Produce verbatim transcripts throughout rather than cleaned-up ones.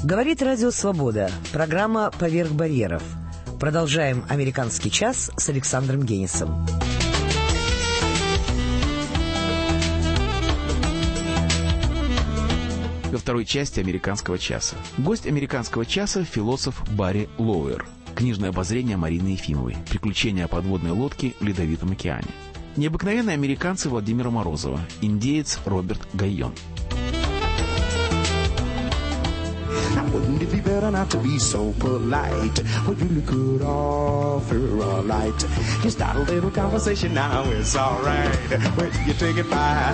Говорит Радио Свобода. Программа «Поверх барьеров». Продолжаем «Американский час» с Александром Генисом. Во второй части «Американского часа». Гость «Американского часа» — философ Барри Лоуэр. Книжное обозрение Марины Ефимовой. Приключения подводной лодки в Ледовитом океане. Необыкновенные американцы Владимира Морозова. Индеец Роберт Гайон. Wouldn't it be better not to be so polite? Well, you look good off here all night. You start a little conversation now, it's all right. When you take it by.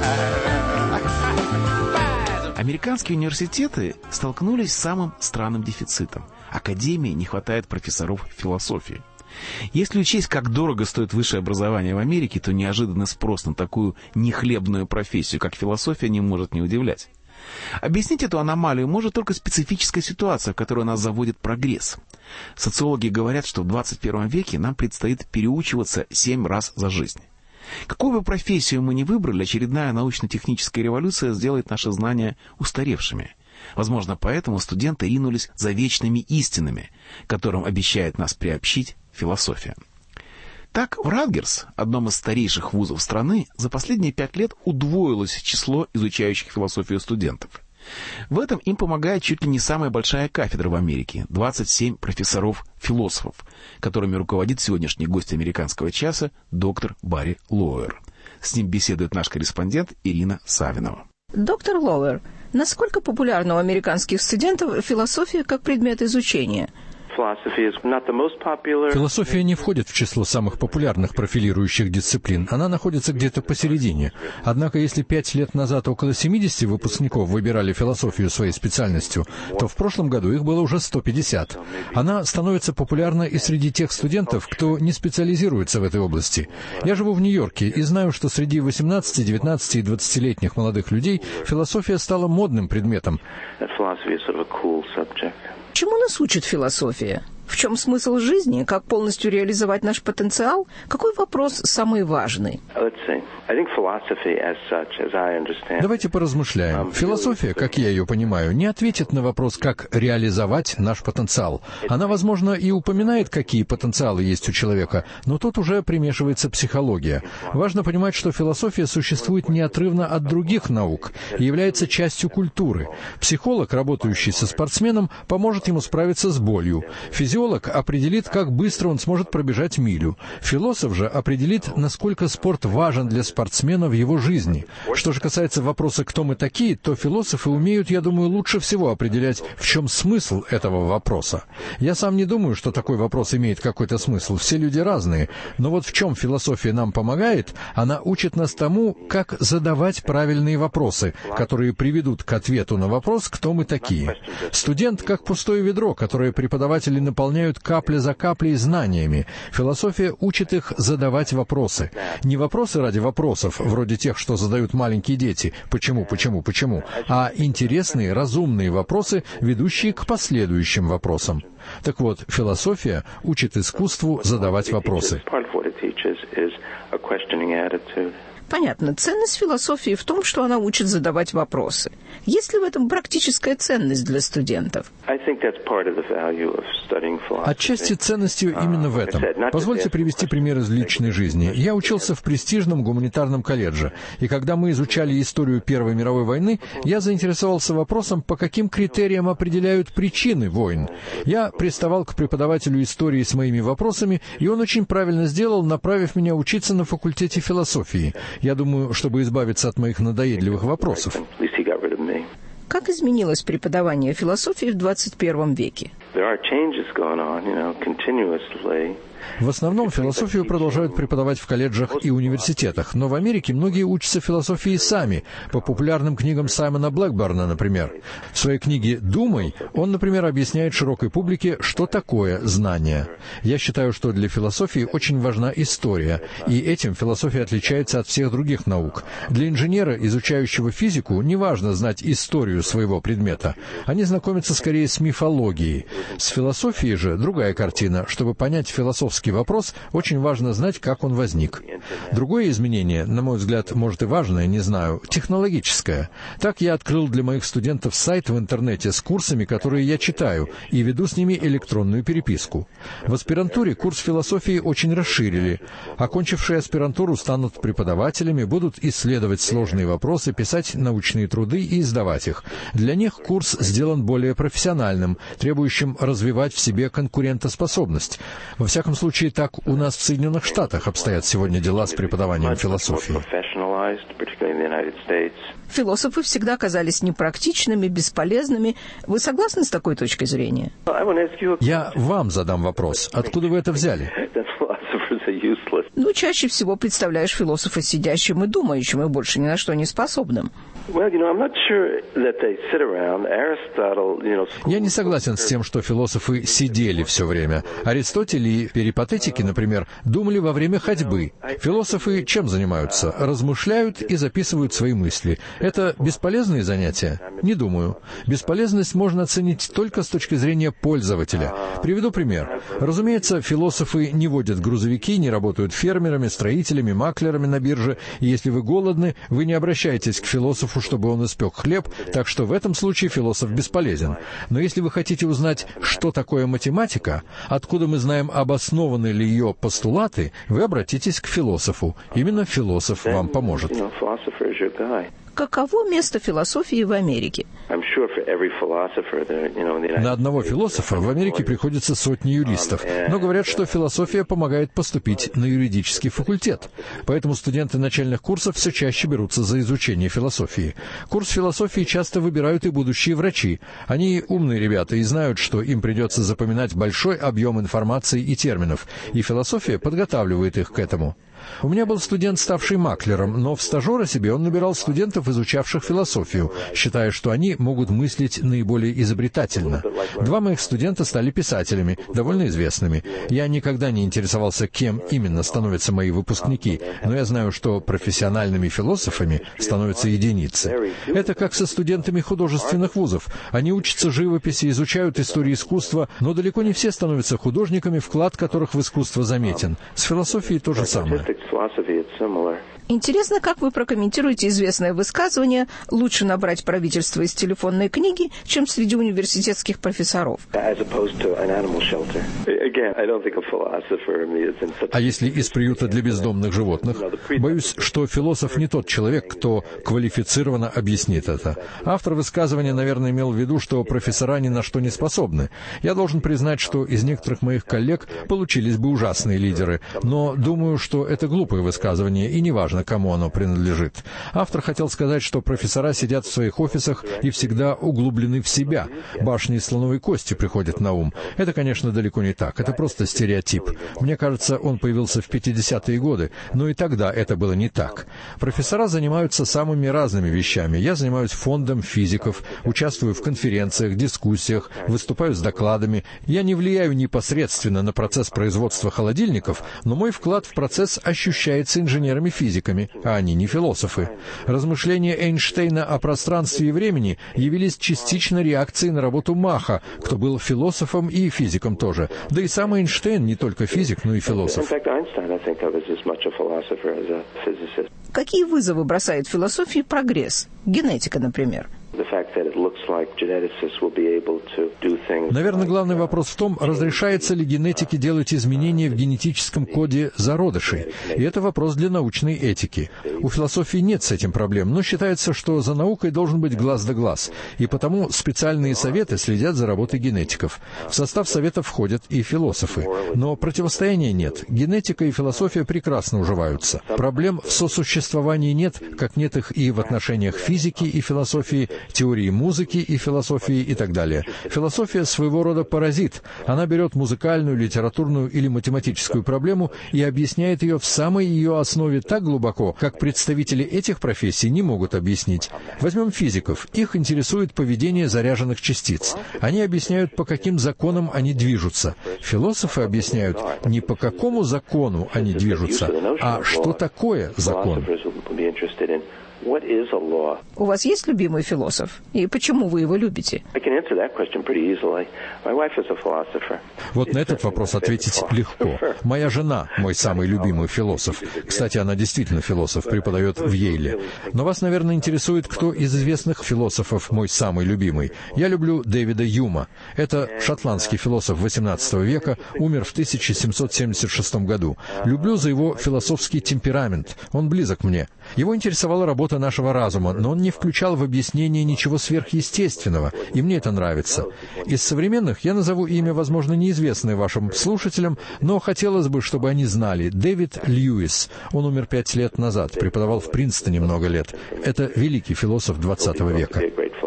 Американские университеты столкнулись с самым странным дефицитом. Академии не хватает профессоров философии. Если учесть, как дорого стоит высшее образование в Америке, то неожиданный спрос на такую нехлебную профессию, как философия, не может не удивлять. Объяснить эту аномалию может только специфическая ситуация, в которую нас заводит прогресс. Социологи говорят, что в двадцать первом веке нам предстоит переучиваться семь раз за жизнь. Какую бы профессию мы ни выбрали, очередная научно-техническая революция сделает наши знания устаревшими. Возможно, поэтому студенты ринулись за вечными истинами, которым обещает нас приобщить философия. Так, в Ратгерс, одном из старейших вузов страны, за последние пять лет удвоилось число изучающих философию студентов. В этом им помогает чуть ли не самая большая кафедра в Америке – двадцать семь профессоров-философов, которыми руководит сегодняшний гость «Американского часа» доктор Барри Лоуэр. С ним беседует наш корреспондент Ирина Савинова. Доктор Лоуэр, насколько популярна у американских студентов философия как предмет изучения? Философия не входит в число самых популярных профилирующих дисциплин. Она находится где-то посередине. Однако, если пять лет назад около семьдесят выпускников выбирали философию своей специальностью, то в прошлом году их было уже сто пятьдесят. Она становится популярна и среди тех студентов, кто не специализируется в этой области. Я живу в Нью-Йорке и знаю, что среди восемнадцати, девятнадцати и двадцатилетних молодых людей философия стала модным предметом. Чему нас учит философия? В чем смысл жизни? Как полностью реализовать наш потенциал? Какой вопрос самый важный? Давайте поразмышляем. Философия, как я ее понимаю, не ответит на вопрос, как реализовать наш потенциал. Она, возможно, и упоминает, какие потенциалы есть у человека, но тут уже примешивается психология. Важно понимать, что философия существует неотрывно от других наук и является частью культуры. Психолог, работающий со спортсменом, поможет ему справиться с болью. Физиолог определит, как быстро он сможет пробежать милю. Философ же определит, насколько спорт важен для спортсмена в его жизни. Что же касается вопроса, кто мы такие, то философы умеют, я думаю, лучше всего определять, в чем смысл этого вопроса. Я сам не думаю, что такой вопрос имеет какой-то смысл. Все люди разные. Но вот в чем философия нам помогает, она учит нас тому, как задавать правильные вопросы, которые приведут к ответу на вопрос, кто мы такие. Студент как пустое ведро, которое преподаватели наполняют капля за каплей знаниями. Философия учит их задавать вопросы. Не вопросы ради вопросов, вроде тех, что задают маленькие дети «почему, почему, почему?», а интересные, разумные вопросы, ведущие к последующим вопросам. Так вот, философия учит искусству задавать вопросы. Понятно. Ценность философии в том, что она учит задавать вопросы. Есть ли в этом практическая ценность для студентов? Отчасти ценностью именно в этом. Позвольте привести пример из личной жизни. Я учился в престижном гуманитарном колледже, и когда мы изучали историю Первой мировой войны, я заинтересовался вопросом, по каким критериям определяют причины войн. Я приставал к преподавателю истории с моими вопросами, и он очень правильно сделал, направив меня учиться на факультете философии. Я думаю, чтобы избавиться от моих надоедливых вопросов. Как изменилось преподавание философии в двадцать первом веке? В основном философию продолжают преподавать в колледжах и университетах, но в Америке многие учатся философии сами, по популярным книгам Саймона Блэкберна, например. В своей книге «Думай» он, например, объясняет широкой публике, что такое знание. Я считаю, что для философии очень важна история, и этим философия отличается от всех других наук. Для инженера, изучающего физику, не важно знать историю своего предмета. Они знакомятся скорее с мифологией. С философией же другая картина. Чтобы понять философскую философский вопрос, очень важно знать, как он возник. Другое изменение, на мой взгляд, может и важное, не знаю, технологическое. Так я открыл для моих студентов сайт в интернете с курсами, которые я читаю, и веду с ними электронную переписку. В аспирантуре курс философии очень расширили. Окончившие аспирантуру станут преподавателями, будут исследовать сложные вопросы, писать научные труды и издавать их. Для них курс сделан более профессиональным, требующим развивать в себе конкурентоспособность. Во всяком случае, так у нас в Соединенных Штатах обстоят сегодня дела с преподаванием философии. Философы всегда казались непрактичными, бесполезными. Вы согласны с такой точкой зрения? Я вам задам вопрос. Откуда вы это взяли? Ну, чаще всего представляешь философа сидящим и думающим, и больше ни на что не способным. Я не согласен с тем, что философы сидели все время. Аристотель и перипатетики, например, думали во время ходьбы. Философы чем занимаются? Размышляют и записывают свои мысли. Это бесполезные занятия? Не думаю. Бесполезность можно оценить только с точки зрения пользователя. Приведу пример. Разумеется, философы не водят грузовики, не работают фермерами, строителями, маклерами на бирже, и если вы голодны, вы не обращаетесь к философу, чтобы он испек хлеб, так что в этом случае философ бесполезен. Но если вы хотите узнать, что такое математика, откуда мы знаем, обоснованы ли ее постулаты, вы обратитесь к философу. Именно философ вам поможет. Каково место философии в Америке? На одного философа в Америке приходится сотни юристов, но говорят, что философия помогает поступить на юридический факультет. Поэтому студенты начальных курсов все чаще берутся за изучение философии. Курс философии часто выбирают и будущие врачи. Они умные ребята и знают, что им придется запоминать большой объем информации и терминов, и философия подготавливает их к этому. У меня был студент, ставший маклером, но в стажера себе он набирал студентов, изучавших философию, считая, что они могут мыслить наиболее изобретательно. Два моих студента стали писателями, довольно известными. Я никогда не интересовался, кем именно становятся мои выпускники, но я знаю, что профессиональными философами становятся единицы. Это как со студентами художественных вузов. Они учатся живописи, изучают историю искусства, но далеко не все становятся художниками, вклад которых в искусство заметен. С философией то же самое. Интересно, как вы прокомментируете известное высказывание «лучше набрать правительство из телефонной книги, чем среди университетских профессоров». А если из приюта для бездомных животных? Боюсь, что философ не тот человек, кто квалифицированно объяснит это. Автор высказывания, наверное, имел в виду, что профессора ни на что не способны. Я должен признать, что из некоторых моих коллег получились бы ужасные лидеры, но думаю, что это глупое высказывание, и неважно, кому оно принадлежит. Автор хотел сказать, что профессора сидят в своих офисах и всегда углублены в себя. Башни из слоновой кости приходят на ум. Это, конечно, далеко не так. Это просто стереотип. Мне кажется, он появился в пятидесятые годы, но и тогда это было не так. Профессора занимаются самыми разными вещами. Я занимаюсь фондом физиков, участвую в конференциях, дискуссиях, выступаю с докладами. Я не влияю непосредственно на процесс производства холодильников, но мой вклад в процесс ощущается инженерами-физиками, а они не философы. Размышления Эйнштейна о пространстве и времени явились частично реакцией на работу Маха, кто был философом и физиком тоже. Да и сам Эйнштейн не только физик, но и философ. Какие вызовы бросает философии прогресс? Генетика, например. Наверное, главный вопрос в том, разрешается ли генетике делать изменения в генетическом коде зародышей. И это вопрос для научной этики. У философии нет с этим проблем, но считается, что за наукой должен быть глаз да глаз. И потому специальные советы следят за работой генетиков. В состав советов входят и философы. Но противостояния нет. Генетика и философия прекрасно уживаются. Проблем в сосуществовании нет, как нет их и в отношениях физики и философии, теории музыки и философии и так далее. Философия своего рода паразит. Она берет музыкальную, литературную или математическую проблему и объясняет ее в самой ее основе так глубоко, как представители этих профессий не могут объяснить. Возьмем физиков. Их интересует поведение заряженных частиц. Они объясняют, по каким законам они движутся. Философы объясняют, не по какому закону они движутся, а что такое закон. У вас есть любимый философ? И почему вы его любите? Вот на этот вопрос ответить легко. Моя жена – мой самый любимый философ. Кстати, она действительно философ, преподает в Йейле. Но вас, наверное, интересует, кто из известных философов мой самый любимый. Я люблю Дэвида Юма. Это шотландский философ восемнадцатого века, умер в тысяча семьсот семьдесят шестом году. Люблю за его философский темперамент. Он близок мне. Его интересовала работа нашего разума, но он не включал в объяснение ничего сверхъестественного, и мне это нравится. Из современных я назову имя, возможно, неизвестное вашим слушателям, но хотелось бы, чтобы они знали. Дэвид Льюис. Он умер пять лет назад, преподавал в Принстоне много лет. Это великий философ двадцатого века.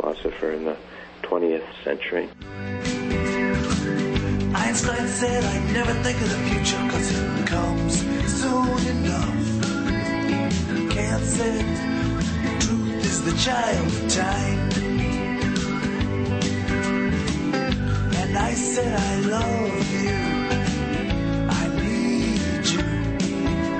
Einstein said, I never think of the future, cause it comes soon enough. Kant said, truth is the child of time. And I said, I